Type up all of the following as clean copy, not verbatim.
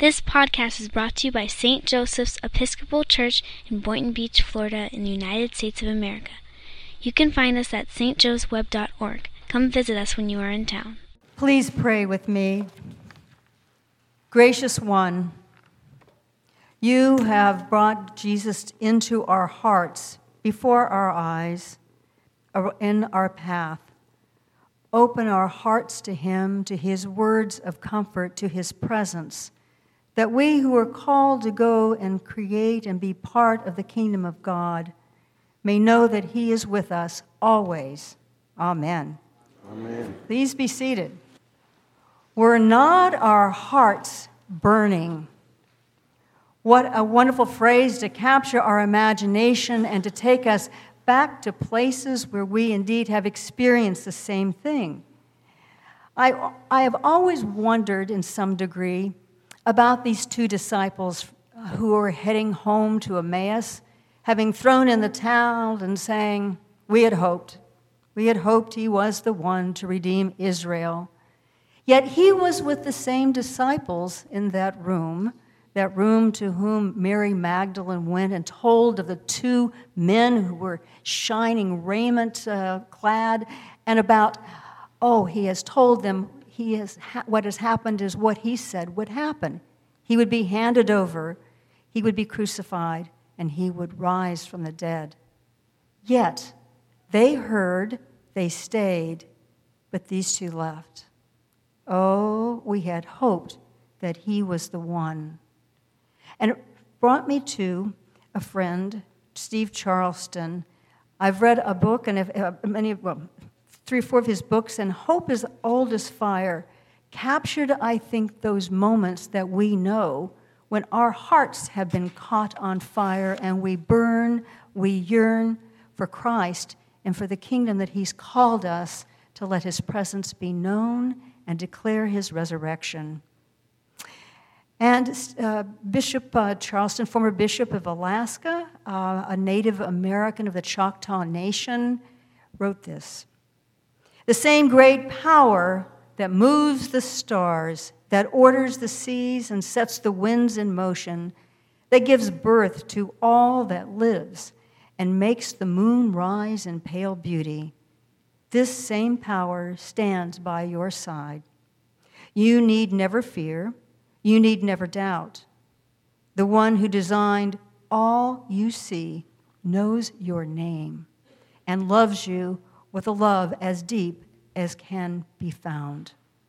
This podcast is brought to you by St. Joseph's Episcopal Church in Boynton Beach, Florida, in the United States of America. You can find us at stjoseweb.org. Come visit us when you are in town. Please pray with me. Gracious One, you have brought Jesus into our hearts, before our eyes, in our path. Open our hearts to him, to his words of comfort, to his presence, that we who are called to go and create and be part of the kingdom of God may know that he is with us always. Amen. Amen. Please be seated. Were not our hearts burning? What a wonderful phrase to capture our imagination and to take us back to places where we indeed have experienced the same thing. I have always wondered in some degree about these two disciples who were heading home to Emmaus, having thrown in the towel and saying, we had hoped he was the one to redeem Israel. Yet he was with the same disciples in that room to whom Mary Magdalene went and told of the two men who were shining raiment clad, and about, he has told them what has happened is what he said would happen. He would be handed over, he would be crucified, and he would rise from the dead. Yet they heard, they stayed, but these two left. Oh, we had hoped that he was the one. And it brought me to a friend, Steve Charleston. I've read a book, and 3 or 4 of his books, and Hope is Old as Fire captured, I think, those moments that we know when our hearts have been caught on fire and we burn, we yearn for Christ and for the kingdom that he's called us to let his presence be known and declare his resurrection. And Bishop Charleston, former Bishop of Alaska, a Native American of the Choctaw Nation, wrote this. The same great power that moves the stars, that orders the seas and sets the winds in motion, that gives birth to all that lives and makes the moon rise in pale beauty, this same power stands by your side. You need never fear. You need never doubt. The one who designed all you see knows your name and loves you with a love as deep as can be found.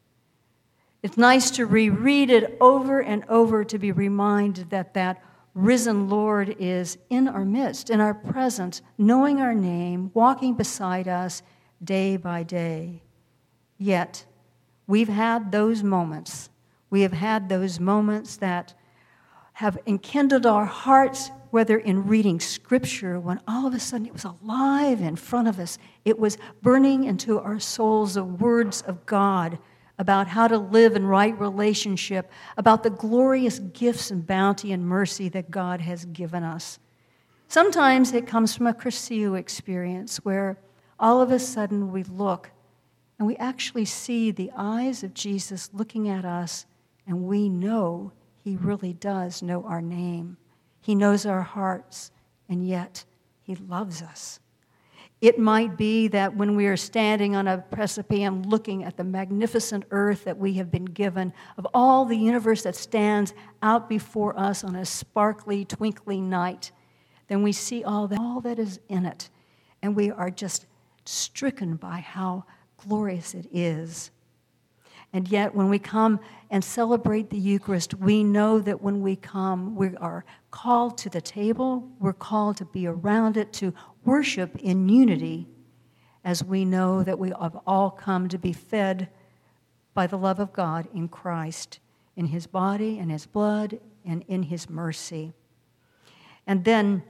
It's nice to reread it over and over to be reminded that risen Lord is in our midst, in our presence, knowing our name, walking beside us day by day. Yet, we've had those moments. We have had those moments that have enkindled our hearts, whether in reading Scripture, when all of a sudden it was alive in front of us. It was burning into our souls the words of God about how to live in right relationship, about the glorious gifts and bounty and mercy that God has given us. Sometimes it comes from a Cursillo experience where all of a sudden we look and we actually see the eyes of Jesus looking at us, and we know he really does know our name. He knows our hearts, and yet he loves us. It might be that when we are standing on a precipice and looking at the magnificent earth that we have been given, of all the universe that stands out before us on a sparkly, twinkling night, then we see all that is in it, and we are just stricken by how glorious it is. And yet, when we come and celebrate the Eucharist, we know that when we come, we are called to the table, we're called to be around it, to worship in unity, as we know that we have all come to be fed by the love of God in Christ, in his body and his blood and in his mercy. And then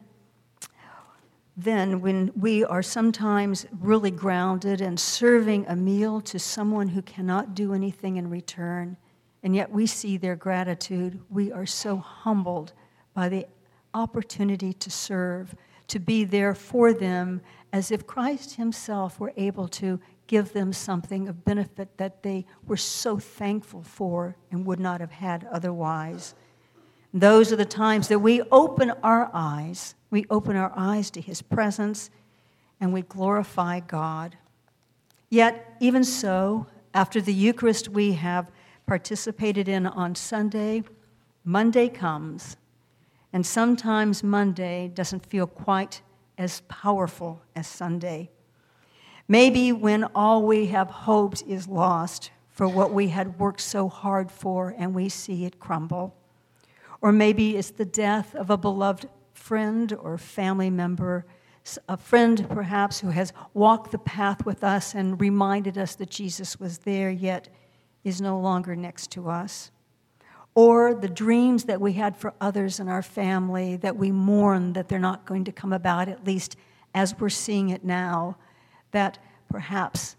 when we are sometimes really grounded and serving a meal to someone who cannot do anything in return, and yet we see their gratitude, we are so humbled by the opportunity to serve, to be there for them, as if Christ himself were able to give them something of benefit that they were so thankful for and would not have had otherwise. Those are the times that we open our eyes. We open our eyes to His presence, and we glorify God. Yet, even so, after the Eucharist we have participated in on Sunday, Monday comes, and sometimes Monday doesn't feel quite as powerful as Sunday. Maybe when all we have hoped is lost for what we had worked so hard for and we see it crumble. Or maybe it's the death of a beloved friend or family member, a friend perhaps who has walked the path with us and reminded us that Jesus was there yet is no longer next to us. Or the dreams that we had for others in our family that we mourn that they're not going to come about, at least as we're seeing it now, that perhaps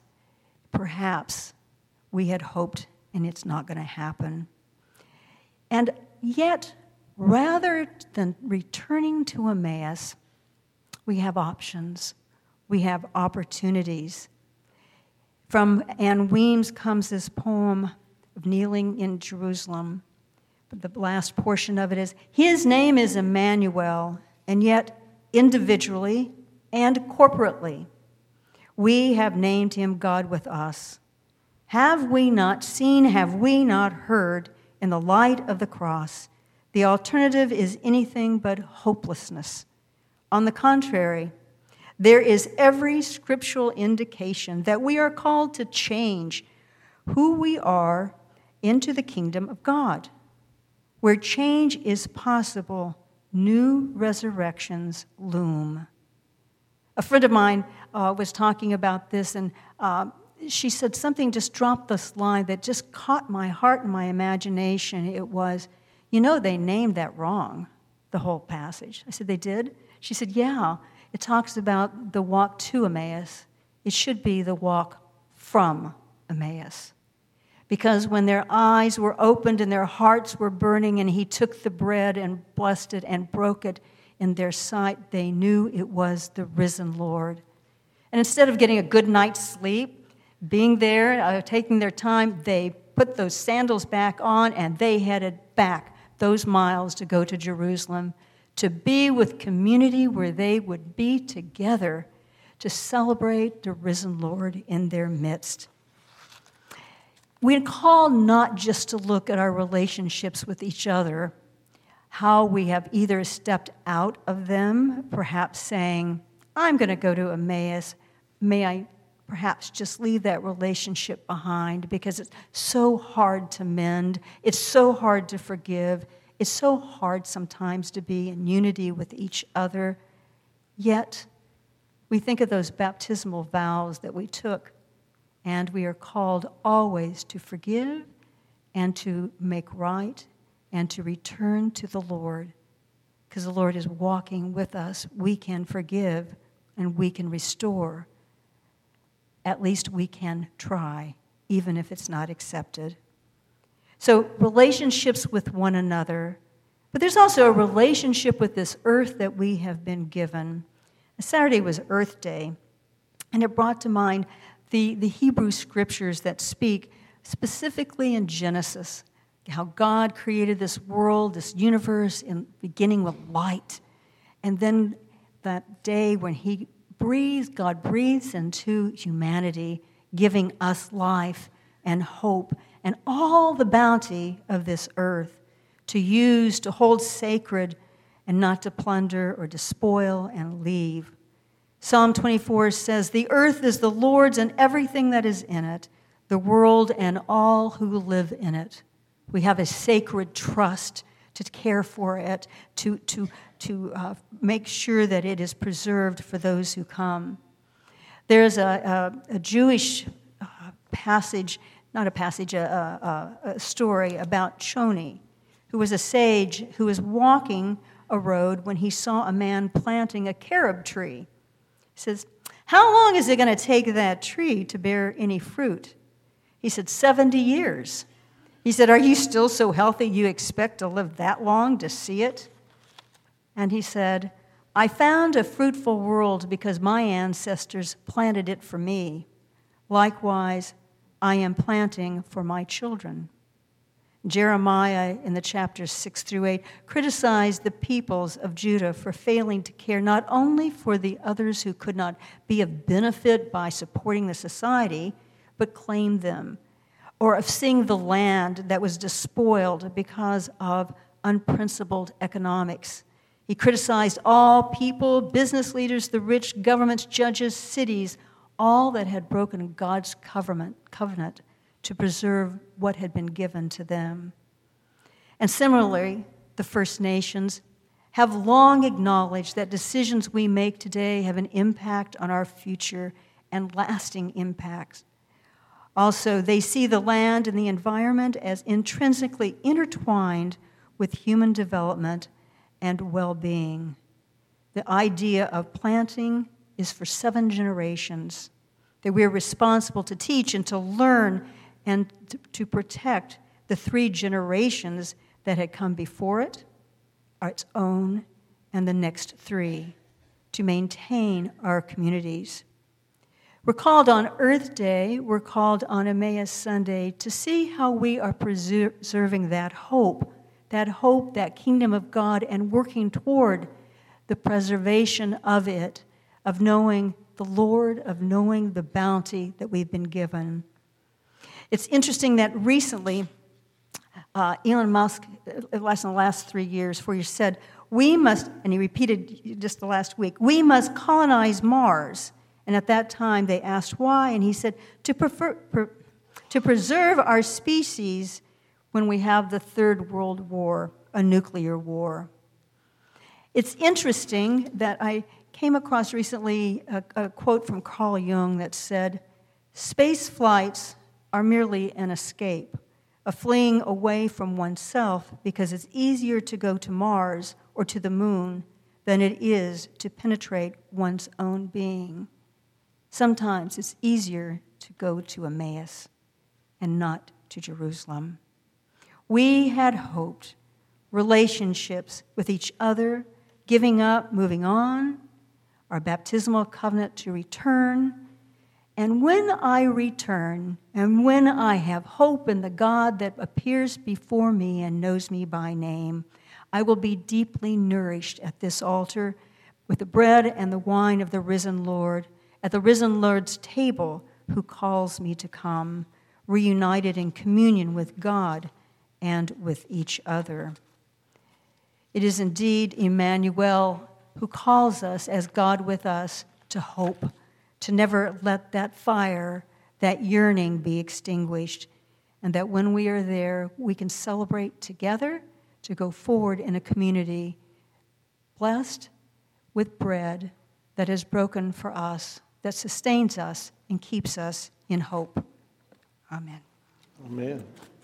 we had hoped and it's not going to happen. And yet, rather than returning to Emmaus, we have options. We have opportunities. From Anne Weems comes this poem of Kneeling in Jerusalem. The last portion of it is, His name is Emmanuel, and yet individually and corporately, we have named Him God with us. Have we not seen, have we not heard, in the light of the cross, the alternative is anything but hopelessness. On the contrary, there is every scriptural indication that we are called to change who we are into the kingdom of God. Where change is possible, new resurrections loom. A friend of mine was talking about this, and she said something, just dropped this line that just caught my heart and my imagination. It was, they named that wrong, the whole passage. I said, they did? She said, yeah. It talks about the walk to Emmaus. It should be the walk from Emmaus. Because when their eyes were opened and their hearts were burning and He took the bread and blessed it and broke it in their sight, they knew it was the risen Lord. And instead of getting a good night's sleep, being there, taking their time, they put those sandals back on and they headed back those miles to go to Jerusalem, to be with community where they would be together to celebrate the risen Lord in their midst. We're called not just to look at our relationships with each other, how we have either stepped out of them, perhaps saying, I'm going to go to Emmaus. May I perhaps just leave that relationship behind because it's so hard to mend. It's so hard to forgive. It's so hard sometimes to be in unity with each other. Yet, we think of those baptismal vows that we took, and we are called always to forgive and to make right and to return to the Lord. Because the Lord is walking with us. We can forgive and we can restore. At least we can try, even if it's not accepted. So relationships with one another, but there's also a relationship with this earth that we have been given. Saturday was Earth Day, and it brought to mind the Hebrew scriptures that speak specifically in Genesis, how God created this world, this universe, beginning with light. And then that day when God breathes into humanity, giving us life and hope and all the bounty of this earth to use, to hold sacred, and not to plunder or despoil and leave. Psalm 24 says, the earth is the Lord's and everything that is in it, the world and all who live in it. We have a sacred trust to care for it, to make sure that it is preserved for those who come. There's a Jewish passage, not a passage, a story about Choni, who was a sage who was walking a road when he saw a man planting a carob tree. He says, how long is it going to take that tree to bear any fruit? He said, 70 years. He said, are you still so healthy you expect to live that long to see it? And he said, I found a fruitful world because my ancestors planted it for me. Likewise, I am planting for my children. Jeremiah, in the chapters 6 through 8, criticized the peoples of Judah for failing to care not only for the others who could not be of benefit by supporting the society, but claimed them, or of seeing the land that was despoiled because of unprincipled economics. He criticized all people, business leaders, the rich, governments, judges, cities, all that had broken God's covenant to preserve what had been given to them. And similarly, the First Nations have long acknowledged that decisions we make today have an impact on our future and lasting impacts. Also, they see the land and the environment as intrinsically intertwined with human development and well-being. The idea of planting is for 7 generations, that we are responsible to teach and to learn and to protect the 3 generations that had come before it, its own, and the next 3, to maintain our communities. We're called on Earth Day, we're called on Emmaus Sunday to see how we are preserving that hope, that kingdom of God, and working toward the preservation of it, of knowing the Lord, of knowing the bounty that we've been given. It's interesting that recently, Elon Musk, in the last 3 years, 4 years, said, we must, and he repeated just the last week, we must colonize Mars. And at that time, they asked why, and he said, to preserve our species when we have the Third World War, a nuclear war. It's interesting that I came across recently a quote from Carl Jung that said, space flights are merely an escape, a fleeing away from oneself because it's easier to go to Mars or to the moon than it is to penetrate one's own being. Sometimes it's easier to go to Emmaus and not to Jerusalem. We had hoped relationships with each other, giving up, moving on, our baptismal covenant to return. And when I return, and when I have hope in the God that appears before me and knows me by name, I will be deeply nourished at this altar with the bread and the wine of the risen Lord, at the risen Lord's table who calls me to come, reunited in communion with God and with each other. It is indeed Emmanuel who calls us as God with us to hope, to never let that fire, that yearning be extinguished, and that when we are there, we can celebrate together to go forward in a community blessed with bread that is broken for us, that sustains us and keeps us in hope. Amen. Amen.